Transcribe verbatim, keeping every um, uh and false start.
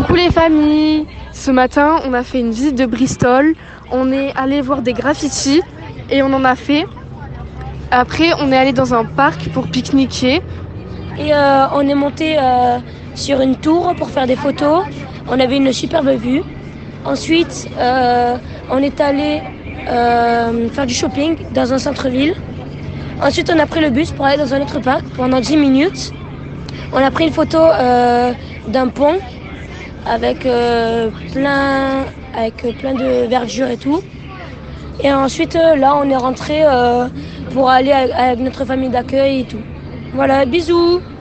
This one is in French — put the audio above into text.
Coucou les familles. Ce matin, on a fait une visite de Bristol. On est allé voir des graffitis et on en a fait. Après, on est allé dans un parc pour pique-niquer. Et euh, on est monté euh, sur une tour pour faire des photos. On avait une superbe vue. Ensuite, euh, on est allé euh, faire du shopping dans un centre-ville. Ensuite, on a pris le bus pour aller dans un autre parc pendant dix minutes. On a pris une photo euh, d'un pont avec, euh, plein, avec plein de verdure et tout. Et ensuite, euh, là, on est rentré euh, pour aller avec notre famille d'accueil et tout. Voilà, bisous!